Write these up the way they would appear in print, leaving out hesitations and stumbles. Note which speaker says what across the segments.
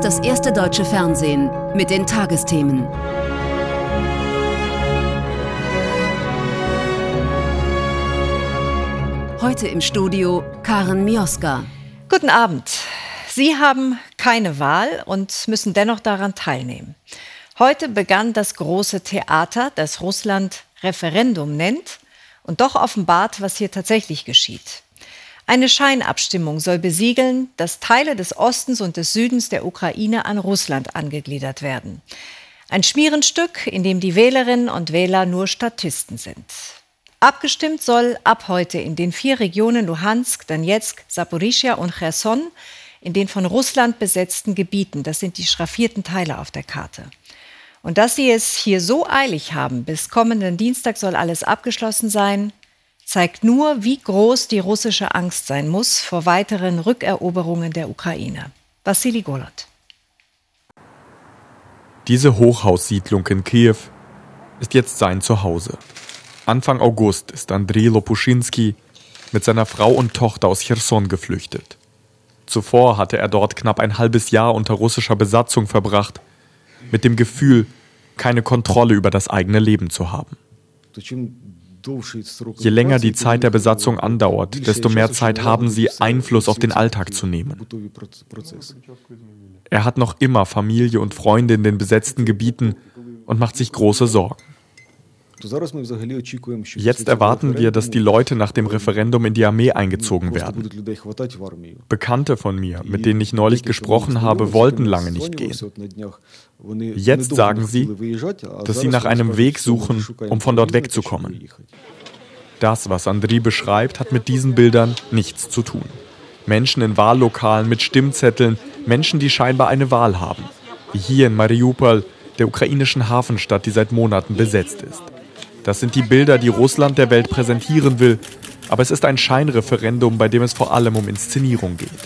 Speaker 1: das erste deutsche Fernsehen mit den Tagesthemen. Heute im Studio Karen Mioska.
Speaker 2: Guten Abend. Sie haben keine Wahl und müssen dennoch daran teilnehmen. Heute begann das große Theater, das Russland Referendum nennt und doch offenbart, was hier tatsächlich geschieht. Eine Scheinabstimmung soll besiegeln, dass Teile des Ostens und des Südens der Ukraine an Russland angegliedert werden. Ein Schmierenstück, in dem die Wählerinnen und Wähler nur Statisten sind. Abgestimmt soll ab heute in den 4 Regionen Luhansk, Donezk, Saporischschja und Cherson, in den von Russland besetzten Gebieten. Das sind die schraffierten Teile auf der Karte. Und dass sie es hier so eilig haben, bis kommenden Dienstag soll alles abgeschlossen sein, zeigt nur, wie groß die russische Angst sein muss vor weiteren Rückeroberungen der Ukraine. Wassili Golod.
Speaker 3: Diese Hochhaussiedlung in Kiew ist jetzt sein Zuhause. Anfang August ist Andriy Lopuschinski mit seiner Frau und Tochter aus Cherson geflüchtet. Zuvor hatte er dort knapp ein halbes Jahr unter russischer Besatzung verbracht, mit dem Gefühl, keine Kontrolle über das eigene Leben zu haben. Je länger die Zeit der Besatzung andauert, desto mehr Zeit haben sie, Einfluss auf den Alltag zu nehmen. Er hat noch immer Familie und Freunde in den besetzten Gebieten und macht sich große Sorgen. Jetzt erwarten wir, dass die Leute nach dem Referendum in die Armee eingezogen werden. Bekannte von mir, mit denen ich neulich gesprochen habe, wollten lange nicht gehen. Jetzt sagen sie, dass sie nach einem Weg suchen, um von dort wegzukommen. Das, was Andriy beschreibt, hat mit diesen Bildern nichts zu tun. Menschen in Wahllokalen mit Stimmzetteln, Menschen, die scheinbar eine Wahl haben. Wie hier in Mariupol, der ukrainischen Hafenstadt, die seit Monaten besetzt ist. Das sind die Bilder, die Russland der Welt präsentieren will. Aber es ist ein Scheinreferendum, bei dem es vor allem um Inszenierung geht.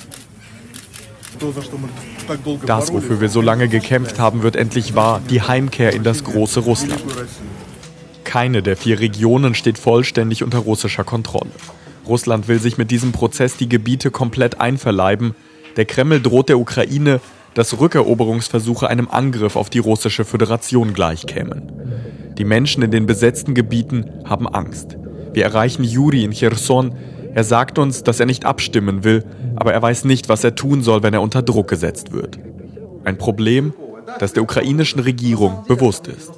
Speaker 3: Das, wofür wir so lange gekämpft haben, wird endlich wahr. Die Heimkehr in das große Russland. Keine der 4 Regionen steht vollständig unter russischer Kontrolle. Russland will sich mit diesem Prozess die Gebiete komplett einverleiben. Der Kreml droht der Ukraine, dass Rückeroberungsversuche einem Angriff auf die russische Föderation gleichkämen. Die Menschen in den besetzten Gebieten haben Angst. Wir erreichen Juri in Cherson. Er sagt uns, dass er nicht abstimmen will, aber er weiß nicht, was er tun soll, wenn er unter Druck gesetzt wird. Ein Problem, das der ukrainischen Regierung bewusst ist.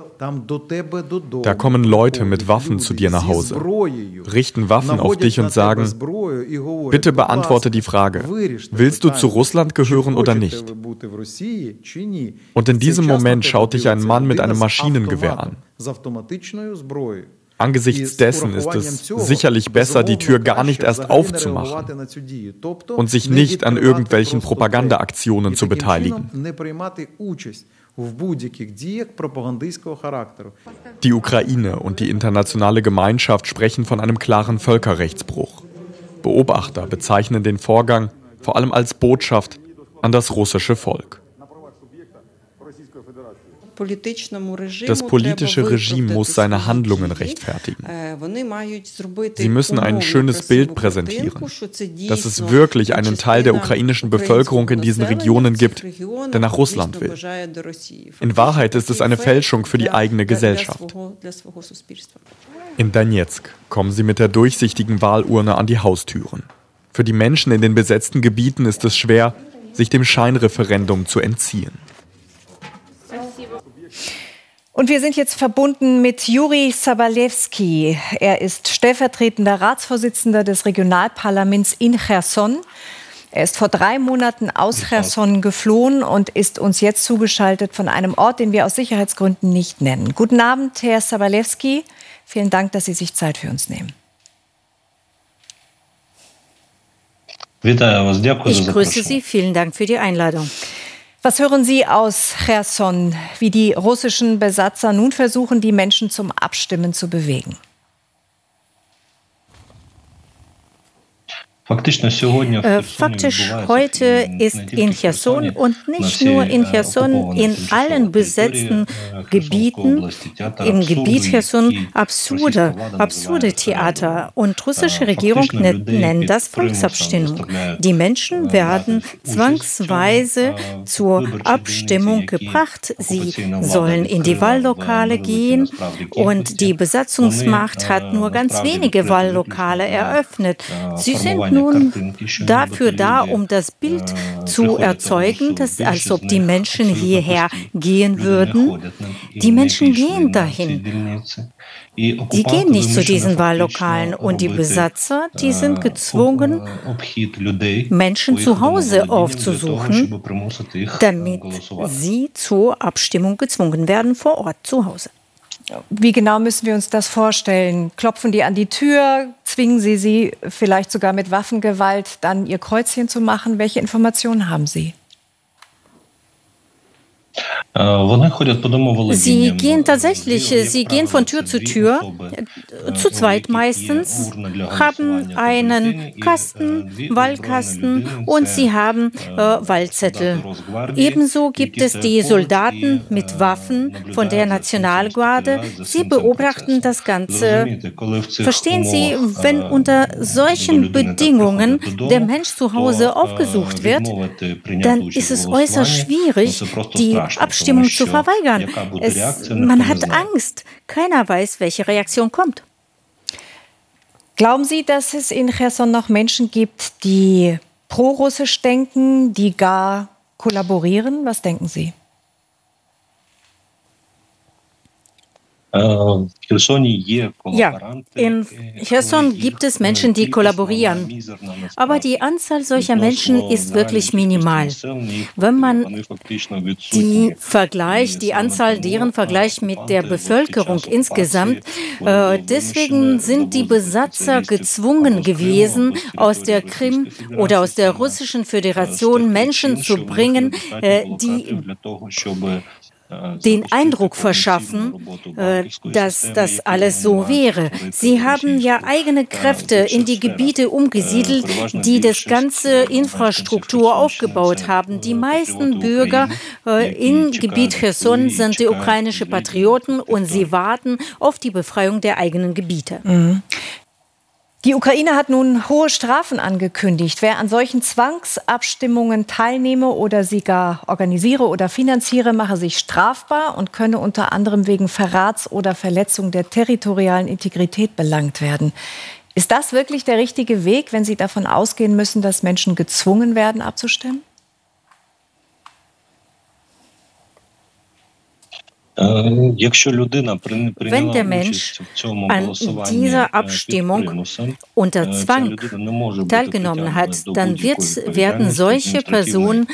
Speaker 3: Da kommen Leute mit Waffen zu dir nach Hause, richten Waffen auf dich und sagen, bitte beantworte die Frage, willst du zu Russland gehören oder nicht? Und in diesem Moment schaut dich ein Mann mit einem Maschinengewehr an. Angesichts dessen ist es sicherlich besser, die Tür gar nicht erst aufzumachen und sich nicht an irgendwelchen Propagandaaktionen zu beteiligen. Die Ukraine und die internationale Gemeinschaft sprechen von einem klaren Völkerrechtsbruch. Beobachter bezeichnen den Vorgang vor allem als Botschaft an das russische Volk. Das politische Regime muss seine Handlungen rechtfertigen. Sie müssen ein schönes Bild präsentieren, dass es wirklich einen Teil der ukrainischen Bevölkerung in diesen Regionen gibt, der nach Russland will. In Wahrheit ist es eine Fälschung für die eigene Gesellschaft. In Donezk kommen sie mit der durchsichtigen Wahlurne an die Haustüren. Für die Menschen in den besetzten Gebieten ist es schwer, sich dem Scheinreferendum zu entziehen.
Speaker 2: Und wir sind jetzt verbunden mit Juri Sabalewski. Er ist stellvertretender Ratsvorsitzender des Regionalparlaments in Cherson. Er ist vor 3 Monaten aus Cherson geflohen und ist uns jetzt zugeschaltet von einem Ort, den wir aus Sicherheitsgründen nicht nennen. Guten Abend, Herr Sabalewski. Vielen Dank, dass Sie sich Zeit für uns nehmen.
Speaker 4: Ich grüße Sie. Vielen Dank für die Einladung.
Speaker 2: Was hören Sie aus Cherson, wie die russischen Besatzer nun versuchen, die Menschen zum Abstimmen zu bewegen? Faktisch heute ist in Cherson und nicht nur in Cherson, in allen besetzten Gebieten, im Gebiet Cherson absurde Theater. Und russische Regierung nennt das Volksabstimmung. Die Menschen werden zwangsweise zur Abstimmung gebracht. Sie sollen in die Wahllokale gehen und die Besatzungsmacht hat nur ganz wenige Wahllokale eröffnet. Sie sind nun dafür da, um das Bild zu erzeugen, dass als ob die Menschen hierher gehen würden. Die Menschen gehen dahin. Die gehen nicht zu diesen Wahllokalen und die Besatzer, die sind gezwungen, Menschen zu Hause aufzusuchen, damit sie zur Abstimmung gezwungen werden vor Ort zu Hause. Wie genau müssen wir uns das vorstellen? Klopfen die an die Tür? Zwingen sie vielleicht sogar mit Waffengewalt dann ihr Kreuzchen zu machen? Welche Informationen haben Sie? Sie gehen von Tür zu Tür, zu zweit meistens, haben einen Wahlkasten und sie haben Wahlzettel. Ebenso gibt es die Soldaten mit Waffen von der Nationalgarde. Sie beobachten das Ganze. Verstehen Sie, wenn unter solchen Bedingungen der Mensch zu Hause aufgesucht wird, dann ist es äußerst schwierig, die Abstimmung zu verweigern. Man hat Angst. Keiner weiß, welche Reaktion kommt. Glauben Sie, dass es in Cherson noch Menschen gibt, die pro-russisch denken, die gar kollaborieren? Was denken Sie? Ja, in Cherson gibt es Menschen, die kollaborieren. Aber die Anzahl solcher Menschen ist wirklich minimal. Wenn man die Anzahl deren vergleicht mit der Bevölkerung insgesamt, deswegen sind die Besatzer gezwungen gewesen, aus der Krim oder aus der Russischen Föderation Menschen zu bringen, die den Eindruck verschaffen, dass das alles so wäre. Sie haben ja eigene Kräfte in die Gebiete umgesiedelt, die das ganze Infrastruktur aufgebaut haben. Die meisten Bürger im Gebiet Cherson sind die ukrainischen Patrioten und sie warten auf die Befreiung der eigenen Gebiete. Mhm. Die Ukraine hat nun hohe Strafen angekündigt. Wer an solchen Zwangsabstimmungen teilnehme oder sie gar organisiere oder finanziere, mache sich strafbar und könne unter anderem wegen Verrats oder Verletzung der territorialen Integrität belangt werden. Ist das wirklich der richtige Weg, wenn Sie davon ausgehen müssen, dass Menschen gezwungen werden, abzustimmen? Wenn der Mensch an dieser Abstimmung unter Zwang teilgenommen hat, dann werden solche Personen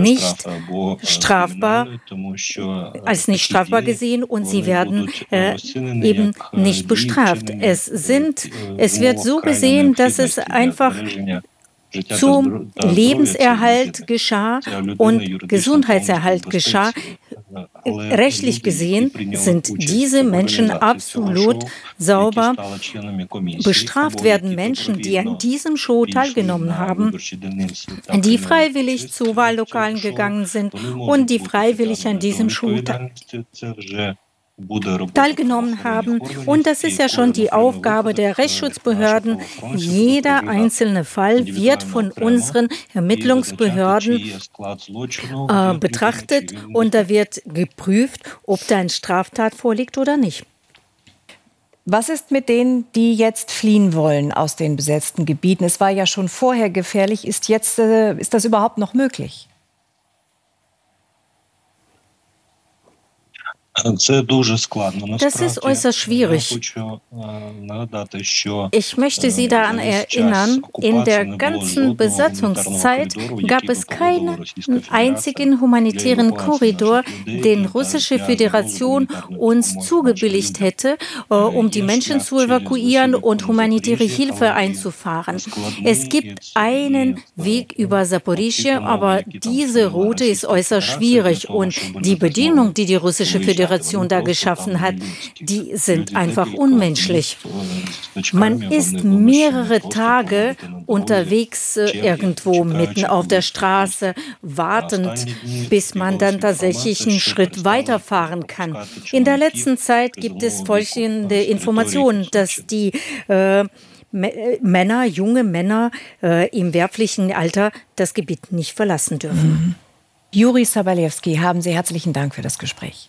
Speaker 2: als nicht strafbar gesehen und sie werden eben nicht bestraft. Es wird so gesehen, dass es einfach zum Lebenserhalt geschah und Gesundheitserhalt geschah. Rechtlich gesehen sind diese Menschen absolut sauber. Bestraft werden Menschen, die an diesem Show teilgenommen haben, die freiwillig zu Wahllokalen gegangen sind und die freiwillig an diesem Show teilgenommen haben. Und das ist ja schon die Aufgabe der Rechtsschutzbehörden. Jeder einzelne Fall wird von unseren Ermittlungsbehörden betrachtet und da wird geprüft, ob da eine Straftat vorliegt oder nicht. Was ist mit denen, die jetzt fliehen wollen aus den besetzten Gebieten? Es war ja schon vorher gefährlich. Ist das überhaupt noch möglich? Das ist äußerst schwierig. Ich möchte Sie daran erinnern, in der ganzen Besatzungszeit gab es keinen einzigen humanitären Korridor, den Russische Föderation uns zugebilligt hätte, um die Menschen zu evakuieren und humanitäre Hilfe einzufahren. Es gibt einen Weg über Saporischschja, aber diese Route ist äußerst schwierig und die Bedienung, die die Russische Föderation
Speaker 5: Generation da geschaffen hat, die sind einfach unmenschlich. Man ist mehrere Tage unterwegs irgendwo mitten auf der Straße, wartend, bis man dann tatsächlich einen Schritt weiterfahren kann. In der letzten Zeit gibt es folgende Informationen, dass die Männer, junge Männer im wehrpflichtigen Alter das Gebiet nicht verlassen dürfen.
Speaker 2: Juri Sobolewski, haben Sie herzlichen Dank für das Gespräch.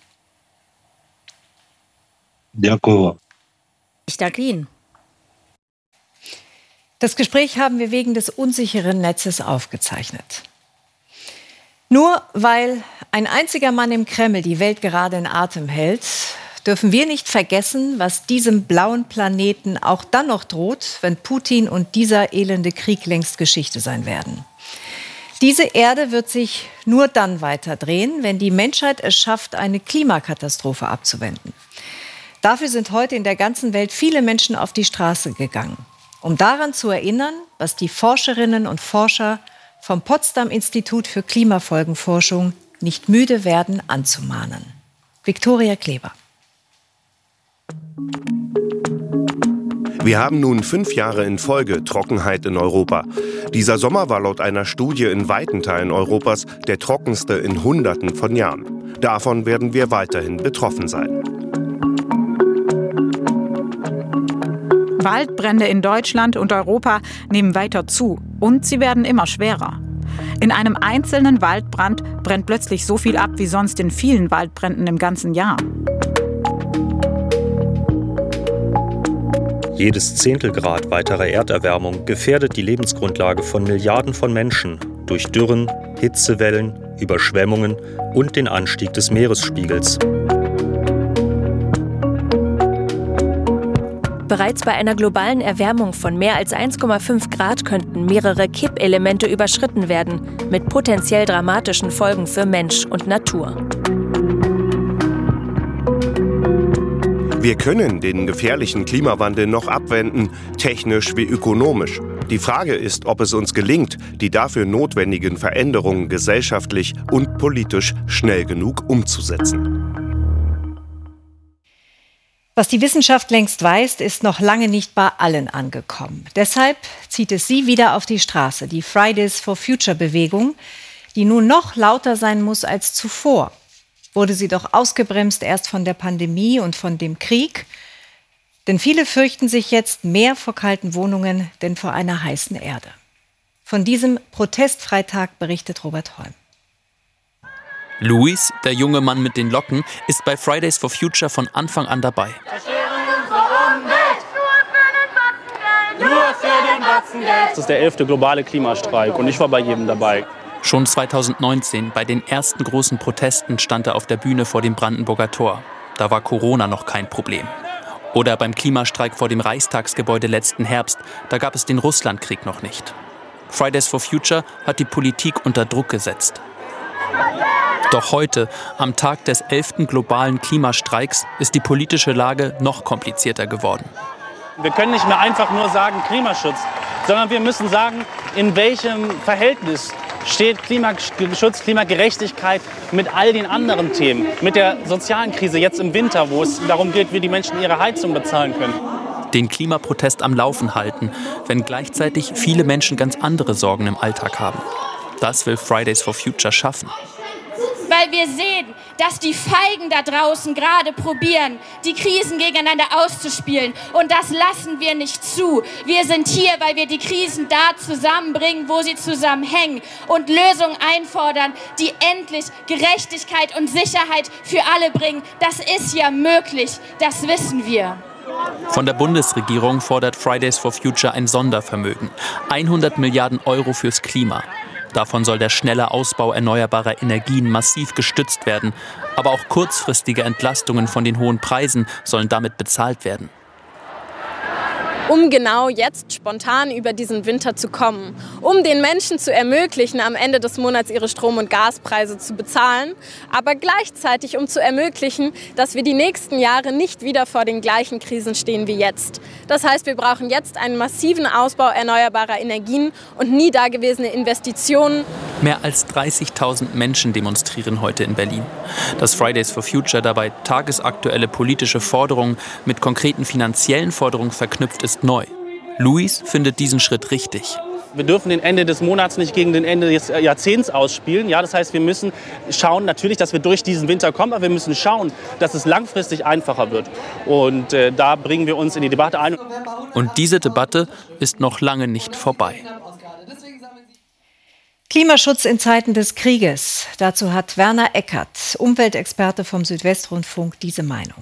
Speaker 5: Ich danke Ihnen.
Speaker 2: Das Gespräch haben wir wegen des unsicheren Netzes aufgezeichnet. Nur weil ein einziger Mann im Kreml die Welt gerade in Atem hält, dürfen wir nicht vergessen, was diesem blauen Planeten auch dann noch droht, wenn Putin und dieser elende Krieg längst Geschichte sein werden. Diese Erde wird sich nur dann weiterdrehen, wenn die Menschheit es schafft, eine Klimakatastrophe abzuwenden. Dafür sind heute in der ganzen Welt viele Menschen auf die Straße gegangen, um daran zu erinnern, was die Forscherinnen und Forscher vom Potsdam-Institut für Klimafolgenforschung nicht müde werden anzumahnen. Viktoria Kleber.
Speaker 6: Wir haben nun 5 Jahre in Folge Trockenheit in Europa. Dieser Sommer war laut einer Studie in weiten Teilen Europas der trockenste in Hunderten von Jahren. Davon werden wir weiterhin betroffen sein.
Speaker 7: Waldbrände in Deutschland und Europa nehmen weiter zu und sie werden immer schwerer. In einem einzelnen Waldbrand brennt plötzlich so viel ab wie sonst in vielen Waldbränden im ganzen Jahr.
Speaker 8: Jedes Zehntelgrad weiterer Erderwärmung gefährdet die Lebensgrundlage von Milliarden von Menschen durch Dürren, Hitzewellen, Überschwemmungen und den Anstieg des Meeresspiegels.
Speaker 9: Bereits bei einer globalen Erwärmung von mehr als 1,5 Grad könnten mehrere Kippelemente überschritten werden, mit potenziell dramatischen Folgen für Mensch und Natur.
Speaker 6: Wir können den gefährlichen Klimawandel noch abwenden, technisch wie ökonomisch. Die Frage ist, ob es uns gelingt, die dafür notwendigen Veränderungen gesellschaftlich und politisch schnell genug umzusetzen.
Speaker 2: Was die Wissenschaft längst weiß, ist noch lange nicht bei allen angekommen. Deshalb zieht es sie wieder auf die Straße, die Fridays for Future Bewegung, die nun noch lauter sein muss als zuvor. Wurde sie doch ausgebremst erst von der Pandemie und von dem Krieg. Denn viele fürchten sich jetzt mehr vor kalten Wohnungen denn vor einer heißen Erde. Von diesem Protestfreitag berichtet Robert Holm.
Speaker 10: Luis, der junge Mann mit den Locken, ist bei Fridays for Future von Anfang an dabei.
Speaker 11: Das ist der 11. globale Klimastreik und ich war bei jedem dabei.
Speaker 10: Schon 2019, bei den ersten großen Protesten, stand er auf der Bühne vor dem Brandenburger Tor. Da war Corona noch kein Problem. Oder beim Klimastreik vor dem Reichstagsgebäude letzten Herbst, da gab es den Russlandkrieg noch nicht. Fridays for Future hat die Politik unter Druck gesetzt. Doch heute, am Tag des 11. globalen Klimastreiks, ist die politische Lage noch komplizierter geworden.
Speaker 11: Wir können nicht mehr einfach nur sagen Klimaschutz, sondern wir müssen sagen, in welchem Verhältnis steht Klimaschutz, Klimagerechtigkeit mit all den anderen Themen, mit der sozialen Krise jetzt im Winter, wo es darum geht, wie die Menschen ihre Heizung bezahlen können.
Speaker 10: Den Klimaprotest am Laufen halten, wenn gleichzeitig viele Menschen ganz andere Sorgen im Alltag haben. Das will Fridays for Future schaffen.
Speaker 12: Weil wir sehen, dass die Feigen da draußen gerade probieren, die Krisen gegeneinander auszuspielen. Und das lassen wir nicht zu. Wir sind hier, weil wir die Krisen da zusammenbringen, wo sie zusammenhängen. Und Lösungen einfordern, die endlich Gerechtigkeit und Sicherheit für alle bringen. Das ist ja möglich, das wissen wir.
Speaker 10: Von der Bundesregierung fordert Fridays for Future ein Sondervermögen. 100 Milliarden Euro fürs Klima. Davon soll der schnelle Ausbau erneuerbarer Energien massiv gestützt werden. Aber auch kurzfristige Entlastungen von den hohen Preisen sollen damit bezahlt werden.
Speaker 13: um genau jetzt spontan über diesen Winter zu kommen, um den Menschen zu ermöglichen, am Ende des Monats ihre Strom- und Gaspreise zu bezahlen, aber gleichzeitig um zu ermöglichen, dass wir die nächsten Jahre nicht wieder vor den gleichen Krisen stehen wie jetzt. Das heißt, wir brauchen jetzt einen massiven Ausbau erneuerbarer Energien und nie dagewesene Investitionen.
Speaker 10: Mehr als 30.000 Menschen demonstrieren heute in Berlin. Dass Fridays for Future dabei tagesaktuelle politische Forderungen mit konkreten finanziellen Forderungen verknüpft, ist neu. Luis findet diesen Schritt richtig.
Speaker 11: Wir dürfen den Ende des Monats nicht gegen den Ende des Jahrzehnts ausspielen. Ja, das heißt, wir müssen schauen, natürlich, dass wir durch diesen Winter kommen, aber wir müssen schauen, dass es langfristig einfacher wird. Und da bringen wir uns in die Debatte ein.
Speaker 10: Und diese Debatte ist noch lange nicht vorbei.
Speaker 2: Klimaschutz in Zeiten des Krieges. Dazu hat Werner Eckert, Umweltexperte vom Südwestrundfunk, diese Meinung.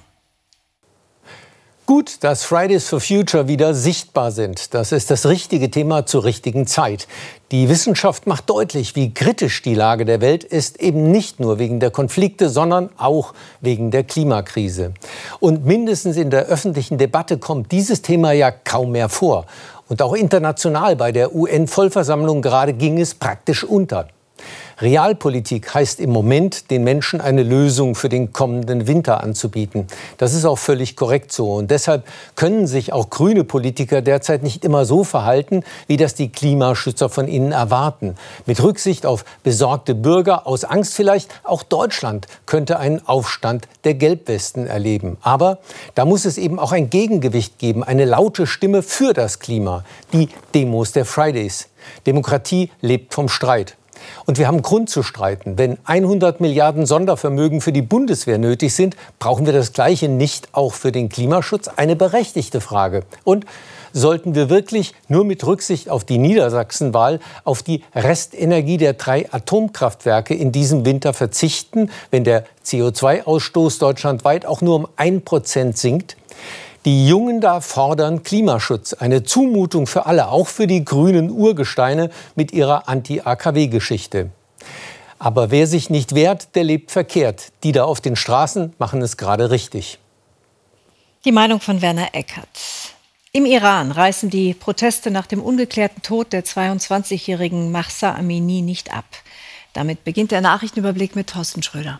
Speaker 14: Gut, dass Fridays for Future wieder sichtbar sind. Das ist das richtige Thema zur richtigen Zeit. Die Wissenschaft macht deutlich, wie kritisch die Lage der Welt ist, eben nicht nur wegen der Konflikte, sondern auch wegen der Klimakrise. Und mindestens in der öffentlichen Debatte kommt dieses Thema ja kaum mehr vor. Und auch international bei der UN-Vollversammlung gerade ging es praktisch unter. Realpolitik heißt im Moment, den Menschen eine Lösung für den kommenden Winter anzubieten. Das ist auch völlig korrekt so. Und deshalb können sich auch grüne Politiker derzeit nicht immer so verhalten, wie das die Klimaschützer von ihnen erwarten. Mit Rücksicht auf besorgte Bürger, aus Angst vielleicht, auch Deutschland könnte einen Aufstand der Gelbwesten erleben. Aber da muss es eben auch ein Gegengewicht geben, eine laute Stimme für das Klima. Die Demos der Fridays. Demokratie lebt vom Streit. Und wir haben Grund zu streiten. Wenn 100 Milliarden Sondervermögen für die Bundeswehr nötig sind, brauchen wir das Gleiche nicht auch für den Klimaschutz? Eine berechtigte Frage. Und sollten wir wirklich nur mit Rücksicht auf die Niedersachsenwahl auf die Restenergie der 3 Atomkraftwerke in diesem Winter verzichten, wenn der CO2-Ausstoß deutschlandweit auch nur um 1% sinkt? Die Jungen da fordern Klimaschutz, eine Zumutung für alle, auch für die grünen Urgesteine mit ihrer Anti-AKW-Geschichte. Aber wer sich nicht wehrt, der lebt verkehrt. Die da auf den Straßen machen es gerade richtig.
Speaker 2: Die Meinung von Werner Eckert. Im Iran reißen die Proteste nach dem ungeklärten Tod der 22-jährigen Mahsa Amini nicht ab. Damit beginnt der Nachrichtenüberblick mit Thorsten Schröder.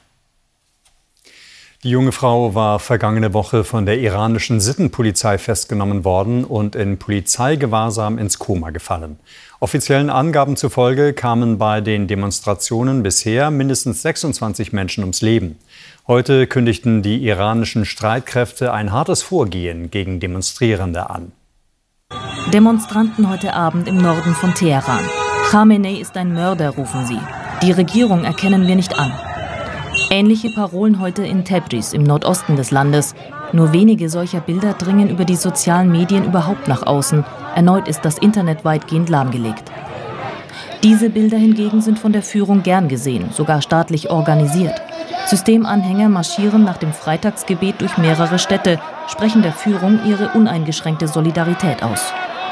Speaker 15: Die junge Frau war vergangene Woche von der iranischen Sittenpolizei festgenommen worden und in Polizeigewahrsam ins Koma gefallen. Offiziellen Angaben zufolge kamen bei den Demonstrationen bisher mindestens 26 Menschen ums Leben. Heute kündigten die iranischen Streitkräfte ein hartes Vorgehen gegen Demonstrierende an.
Speaker 16: Demonstranten heute Abend im Norden von Teheran. Khamenei ist ein Mörder, rufen sie. Die Regierung erkennen wir nicht an. Ähnliche Parolen heute in Tebriz im Nordosten des Landes. Nur wenige solcher Bilder dringen über die sozialen Medien überhaupt nach außen. Erneut ist das Internet weitgehend lahmgelegt. Diese Bilder hingegen sind von der Führung gern gesehen, sogar staatlich organisiert. Systemanhänger marschieren nach dem Freitagsgebet durch mehrere Städte, sprechen der Führung ihre uneingeschränkte Solidarität aus.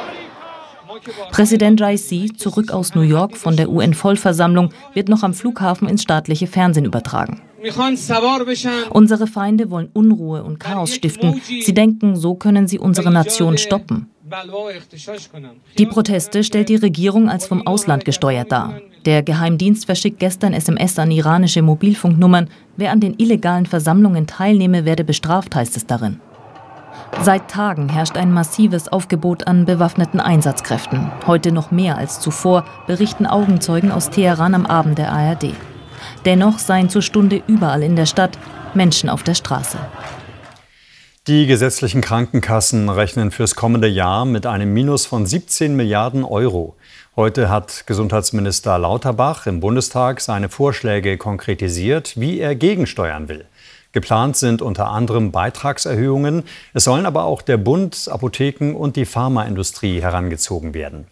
Speaker 16: Präsident Raisi, zurück aus New York von der UN-Vollversammlung, wird noch am Flughafen ins staatliche Fernsehen übertragen. Unsere Feinde wollen Unruhe und Chaos stiften. Sie denken, so können sie unsere Nation stoppen. Die Proteste stellt die Regierung als vom Ausland gesteuert dar. Der Geheimdienst verschickt gestern SMS an iranische Mobilfunknummern. Wer an den illegalen Versammlungen teilnehme, werde bestraft, heißt es darin. Seit Tagen herrscht ein massives Aufgebot an bewaffneten Einsatzkräften. Heute noch mehr als zuvor, berichten Augenzeugen aus Teheran am Abend der ARD. Dennoch seien zur Stunde überall in der Stadt Menschen auf der Straße.
Speaker 15: Die gesetzlichen Krankenkassen rechnen fürs kommende Jahr mit einem Minus von 17 Milliarden Euro. Heute hat Gesundheitsminister Lauterbach im Bundestag seine Vorschläge konkretisiert, wie er gegensteuern will. Geplant sind unter anderem Beitragserhöhungen. Es sollen aber auch der Bund, Apotheken und die Pharmaindustrie herangezogen werden.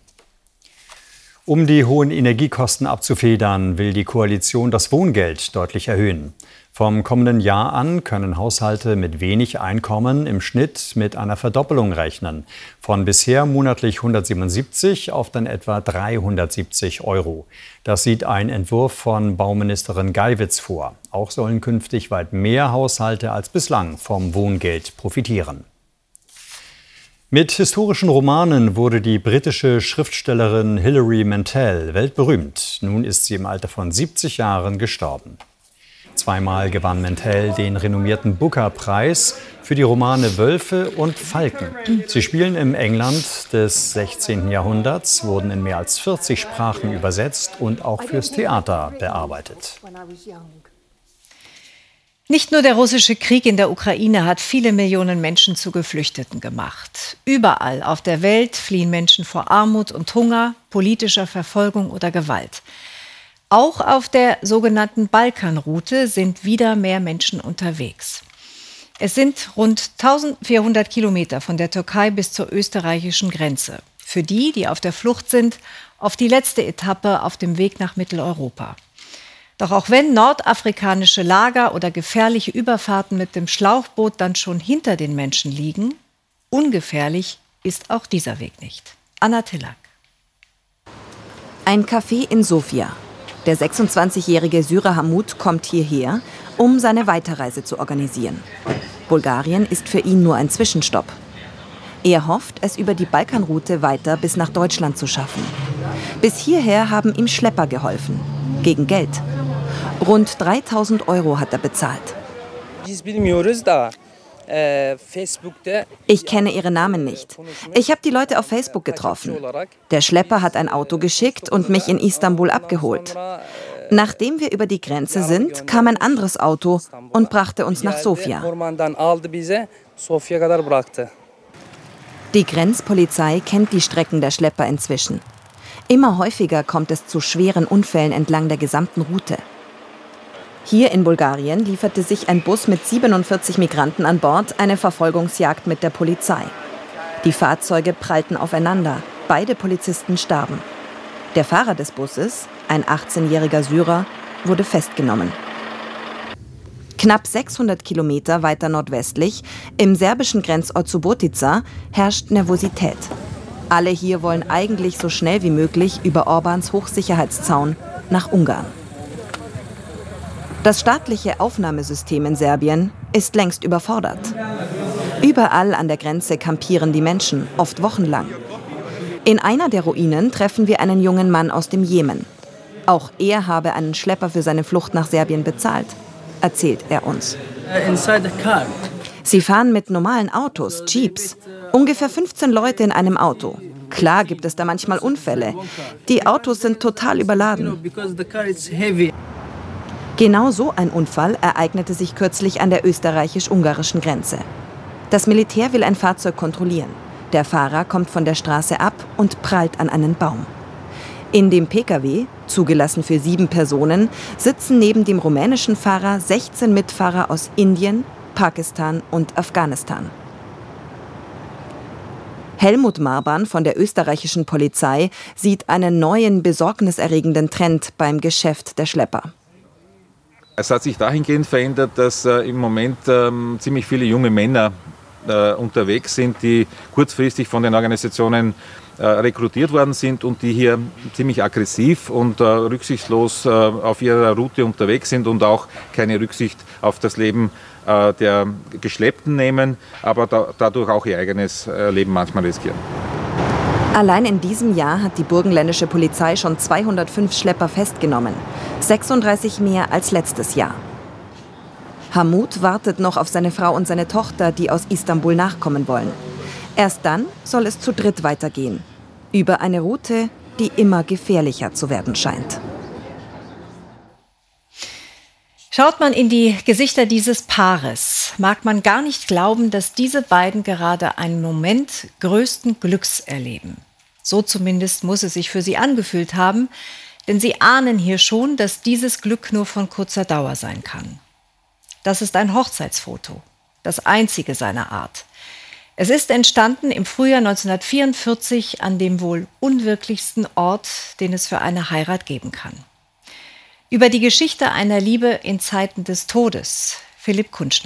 Speaker 15: Um die hohen Energiekosten abzufedern, will die Koalition das Wohngeld deutlich erhöhen. Vom kommenden Jahr an können Haushalte mit wenig Einkommen im Schnitt mit einer Verdoppelung rechnen. Von bisher monatlich 177 auf dann etwa 370 Euro. Das sieht ein Entwurf von Bauministerin Geiwitz vor. Auch sollen künftig weit mehr Haushalte als bislang vom Wohngeld profitieren. Mit historischen Romanen wurde die britische Schriftstellerin Hilary Mantel weltberühmt. Nun ist sie im Alter von 70 Jahren gestorben. Zweimal gewann Mantel den renommierten Booker-Preis für die Romane Wölfe und Falken. Sie spielen im England des 16. Jahrhunderts, wurden in mehr als 40 Sprachen übersetzt und auch fürs Theater bearbeitet.
Speaker 2: Nicht nur der russische Krieg in der Ukraine hat viele Millionen Menschen zu Geflüchteten gemacht. Überall auf der Welt fliehen Menschen vor Armut und Hunger, politischer Verfolgung oder Gewalt. Auch auf der sogenannten Balkanroute sind wieder mehr Menschen unterwegs. Es sind rund 1400 Kilometer von der Türkei bis zur österreichischen Grenze. Für die, die auf der Flucht sind, auf die letzte Etappe auf dem Weg nach Mitteleuropa. Doch auch wenn nordafrikanische Lager oder gefährliche Überfahrten mit dem Schlauchboot dann schon hinter den Menschen liegen, ungefährlich ist auch dieser Weg nicht. Anna Tillak.
Speaker 17: Ein Café in Sofia. Der 26-jährige Syrer Hamud kommt hierher, um seine Weiterreise zu organisieren. Bulgarien ist für ihn nur ein Zwischenstopp. Er hofft, es über die Balkanroute weiter bis nach Deutschland zu schaffen. Bis hierher haben ihm Schlepper geholfen. Gegen Geld. Rund 3.000 € hat er bezahlt. Ich kenne ihre Namen nicht. Ich habe die Leute auf Facebook getroffen. Der Schlepper hat ein Auto geschickt und mich in Istanbul abgeholt. Nachdem wir über die Grenze sind, kam ein anderes Auto und brachte uns nach Sofia. Die Grenzpolizei kennt die Strecken der Schlepper inzwischen. Immer häufiger kommt es zu schweren Unfällen entlang der gesamten Route. Hier in Bulgarien lieferte sich ein Bus mit 47 Migranten an Bord eine Verfolgungsjagd mit der Polizei. Die Fahrzeuge prallten aufeinander, beide Polizisten starben. Der Fahrer des Busses, ein 18-jähriger Syrer, wurde festgenommen. Knapp 600 Kilometer weiter nordwestlich, im serbischen Grenzort Subotica, herrscht Nervosität. Alle hier wollen eigentlich so schnell wie möglich über Orbáns Hochsicherheitszaun nach Ungarn. Das staatliche Aufnahmesystem in Serbien ist längst überfordert. Überall an der Grenze kampieren die Menschen, oft wochenlang. In einer der Ruinen treffen wir einen jungen Mann aus dem Jemen. Auch er habe einen Schlepper für seine Flucht nach Serbien bezahlt, erzählt er uns. Sie fahren mit normalen Autos, Jeeps. Ungefähr 15 Leute in einem Auto. Klar gibt es da manchmal Unfälle. Die Autos sind total überladen. Genau so ein Unfall ereignete sich kürzlich an der österreichisch-ungarischen Grenze. Das Militär will ein Fahrzeug kontrollieren. Der Fahrer kommt von der Straße ab und prallt an einen Baum. In dem Pkw, zugelassen für 7 Personen, sitzen neben dem rumänischen Fahrer 16 Mitfahrer aus Indien, Pakistan und Afghanistan. Helmut Marban von der österreichischen Polizei sieht einen neuen, besorgniserregenden Trend beim Geschäft der Schlepper.
Speaker 18: Es hat sich dahingehend verändert, dass im Moment ziemlich viele junge Männer unterwegs sind, die kurzfristig von den Organisationen rekrutiert worden sind und die hier ziemlich aggressiv und rücksichtslos auf ihrer Route unterwegs sind und auch keine Rücksicht auf das Leben der Geschleppten nehmen, aber dadurch auch ihr eigenes Leben manchmal riskieren.
Speaker 17: Allein in diesem Jahr hat die burgenländische Polizei schon 205 Schlepper festgenommen, 36 mehr als letztes Jahr. Hamud wartet noch auf seine Frau und seine Tochter, die aus Istanbul nachkommen wollen. Erst dann soll es zu dritt weitergehen, über eine Route, die immer gefährlicher zu werden scheint.
Speaker 2: Schaut man in die Gesichter dieses Paares, mag man gar nicht glauben, dass diese beiden gerade einen Moment größten Glücks erleben. So zumindest muss es sich für sie angefühlt haben, denn sie ahnen hier schon, dass dieses Glück nur von kurzer Dauer sein kann. Das ist ein Hochzeitsfoto, das einzige seiner Art. Es ist entstanden im Frühjahr 1944 an dem wohl unwirklichsten Ort, den es für eine Heirat geben kann. Über die Geschichte einer Liebe in Zeiten des Todes, Philipp Kunschner.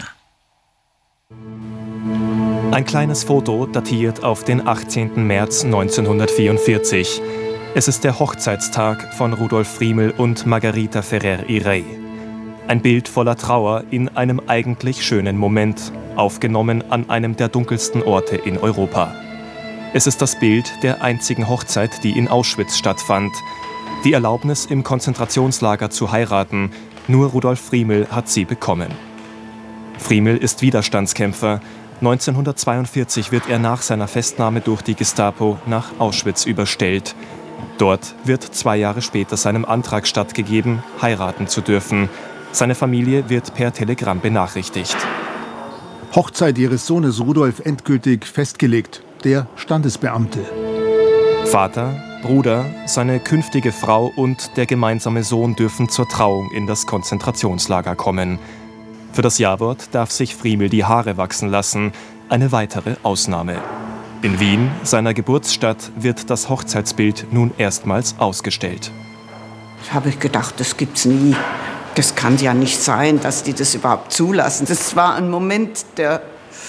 Speaker 8: Ein kleines Foto datiert auf den 18. März 1944. Es ist der Hochzeitstag von Rudolf Friemel und Margarita Ferrer-Irey. Ein Bild voller Trauer in einem eigentlich schönen Moment, aufgenommen an einem der dunkelsten Orte in Europa. Es ist das Bild der einzigen Hochzeit, die in Auschwitz stattfand. Die Erlaubnis, im Konzentrationslager zu heiraten, nur Rudolf Friemel hat sie bekommen. Friemel ist Widerstandskämpfer. 1942 wird er nach seiner Festnahme durch die Gestapo nach Auschwitz überstellt. Dort wird 2 Jahre später seinem Antrag stattgegeben, heiraten zu dürfen. Seine Familie wird per Telegramm benachrichtigt.
Speaker 19: Hochzeit ihres Sohnes Rudolf endgültig festgelegt. Der Standesbeamte.
Speaker 8: Vater, Bruder, seine künftige Frau und der gemeinsame Sohn dürfen zur Trauung in das Konzentrationslager kommen. Für das Jawort darf sich Friemel die Haare wachsen lassen, eine weitere Ausnahme. In Wien, seiner Geburtsstadt, wird das Hochzeitsbild nun erstmals ausgestellt.
Speaker 20: Ich habe gedacht, das gibt's nie. Das kann ja nicht sein, dass die das überhaupt zulassen. Das war ein Moment, der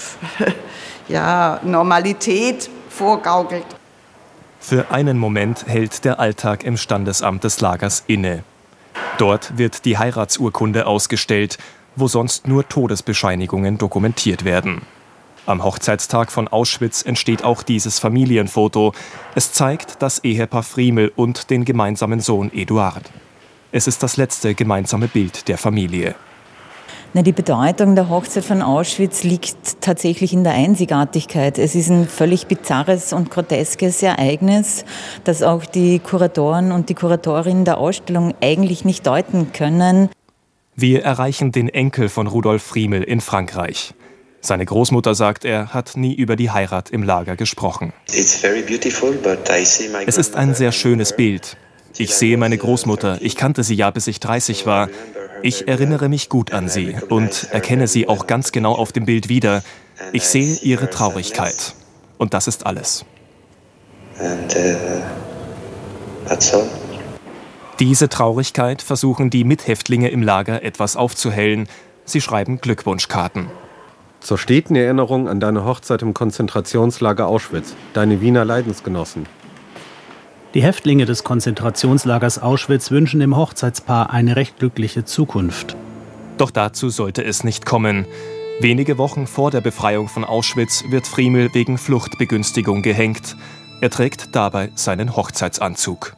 Speaker 20: Normalität vorgaukelt.
Speaker 8: Für einen Moment hält der Alltag im Standesamt des Lagers inne. Dort wird die Heiratsurkunde ausgestellt, wo sonst nur Todesbescheinigungen dokumentiert werden. Am Hochzeitstag von Auschwitz entsteht auch dieses Familienfoto. Es zeigt das Ehepaar Friemel und den gemeinsamen Sohn Eduard. Es ist das letzte gemeinsame Bild der Familie.
Speaker 21: Die Bedeutung der Hochzeit von Auschwitz liegt tatsächlich in der Einzigartigkeit. Es ist ein völlig bizarres und groteskes Ereignis, das auch die Kuratoren und die Kuratorinnen der Ausstellung eigentlich nicht deuten können.
Speaker 8: Wir erreichen den Enkel von Rudolf Friemel in Frankreich. Seine Großmutter, sagt er, hat nie über die Heirat im Lager gesprochen. Es ist ein sehr schönes Bild. Ich sehe meine Großmutter, ich kannte sie ja, bis ich 30 war. Ich erinnere mich gut an sie und erkenne sie auch ganz genau auf dem Bild wieder. Ich sehe ihre Traurigkeit. Und das ist alles. Diese Traurigkeit versuchen die Mithäftlinge im Lager etwas aufzuhellen. Sie schreiben Glückwunschkarten.
Speaker 22: Zur steten Erinnerung an deine Hochzeit im Konzentrationslager Auschwitz, deine Wiener Leidensgenossen.
Speaker 23: Die Häftlinge des Konzentrationslagers Auschwitz wünschen dem Hochzeitspaar eine recht glückliche Zukunft.
Speaker 8: Doch dazu sollte es nicht kommen. Wenige Wochen vor der Befreiung von Auschwitz wird Friemel wegen Fluchtbegünstigung gehängt. Er trägt dabei seinen Hochzeitsanzug.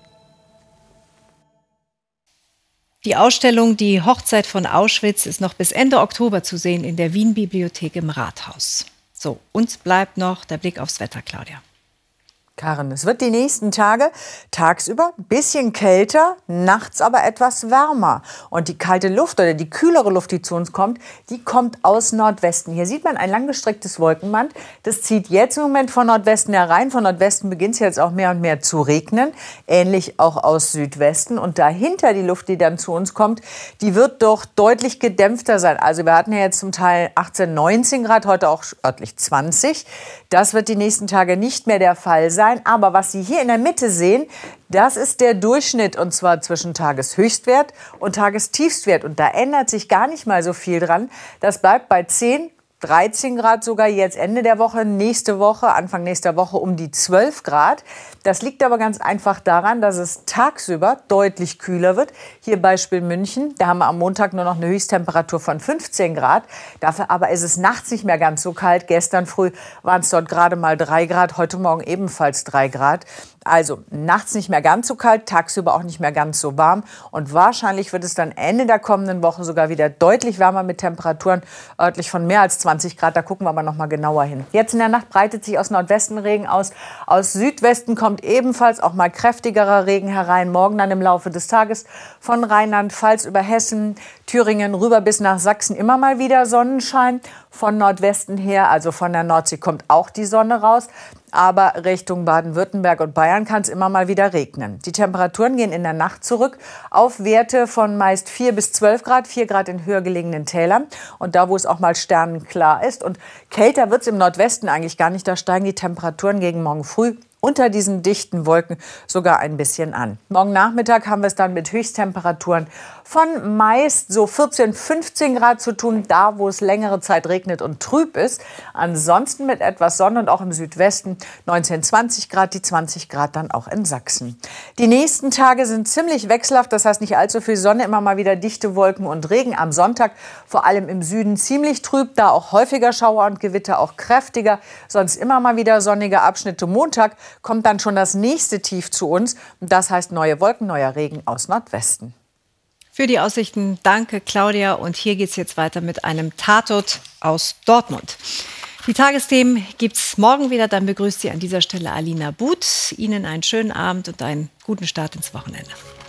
Speaker 2: Die Ausstellung Die Hochzeit von Auschwitz ist noch bis Ende Oktober zu sehen in der Wien-Bibliothek im Rathaus. So, uns bleibt noch der Blick aufs Wetter, Claudia.
Speaker 24: Karen, es wird die nächsten Tage tagsüber ein bisschen kälter, nachts aber etwas wärmer. Und die kalte Luft oder die kühlere Luft, die zu uns kommt, die kommt aus Nordwesten. Hier sieht man ein langgestrecktes Wolkenband. Das zieht jetzt im Moment von Nordwesten herein. Von Nordwesten beginnt es jetzt auch mehr und mehr zu regnen. Ähnlich auch aus Südwesten. Und dahinter die Luft, die dann zu uns kommt, die wird doch deutlich gedämpfter sein. Also wir hatten ja jetzt zum Teil 18, 19 Grad, heute auch örtlich 20. Das wird die nächsten Tage nicht mehr der Fall sein. Aber was Sie hier in der Mitte sehen, das ist der Durchschnitt, und zwar zwischen Tageshöchstwert und Tagestiefstwert. Und da ändert sich gar nicht mal so viel dran. Das bleibt bei 10, 13 Grad sogar jetzt Ende der Woche, nächste Woche, Anfang nächster Woche um die 12 Grad. Das liegt aber ganz einfach daran, dass es tagsüber deutlich kühler wird. Hier Beispiel München, da haben wir am Montag nur noch eine Höchsttemperatur von 15 Grad. Dafür aber ist es nachts nicht mehr ganz so kalt. Gestern früh waren es dort gerade mal 3 Grad, heute Morgen ebenfalls 3 Grad. Also nachts nicht mehr ganz so kalt, tagsüber auch nicht mehr ganz so warm. Und wahrscheinlich wird es dann Ende der kommenden Woche sogar wieder deutlich wärmer mit Temperaturen örtlich von mehr als 20 Grad. Da gucken wir aber noch mal genauer hin. Jetzt in der Nacht breitet sich aus Nordwesten Regen aus. Aus Südwesten kommt ebenfalls auch mal kräftigerer Regen herein. Morgen dann im Laufe des Tages von Rheinland-Pfalz über Hessen, Thüringen rüber bis nach Sachsen immer mal wieder Sonnenschein. Von Nordwesten her, also von der Nordsee, kommt auch die Sonne raus. Aber Richtung Baden-Württemberg und Bayern kann es immer mal wieder regnen. Die Temperaturen gehen in der Nacht zurück auf Werte von meist 4 bis 12 Grad, 4 Grad in höher gelegenen Tälern. Und da, wo es auch mal sternenklar ist. Und kälter wird es im Nordwesten eigentlich gar nicht. Da steigen die Temperaturen gegen morgen früh unter diesen dichten Wolken sogar ein bisschen an. Morgen Nachmittag haben wir es dann mit Höchsttemperaturen von meist so 14, 15 Grad zu tun, da wo es längere Zeit regnet und trüb ist. Ansonsten mit etwas Sonne und auch im Südwesten 19, 20 Grad, die 20 Grad dann auch in Sachsen. Die nächsten Tage sind ziemlich wechselhaft, das heißt nicht allzu viel Sonne, immer mal wieder dichte Wolken und Regen. Am Sonntag vor allem im Süden ziemlich trüb, da auch häufiger Schauer und Gewitter, auch kräftiger, sonst immer mal wieder sonnige Abschnitte. Montag kommt dann schon das nächste Tief zu uns. Das heißt neue Wolken, neuer Regen aus Nordwesten.
Speaker 2: Für die Aussichten danke, Claudia. Und hier geht es jetzt weiter mit einem Tatort aus Dortmund. Die Tagesthemen gibt es morgen wieder. Dann begrüßt Sie an dieser Stelle Alina But. Ihnen einen schönen Abend und einen guten Start ins Wochenende.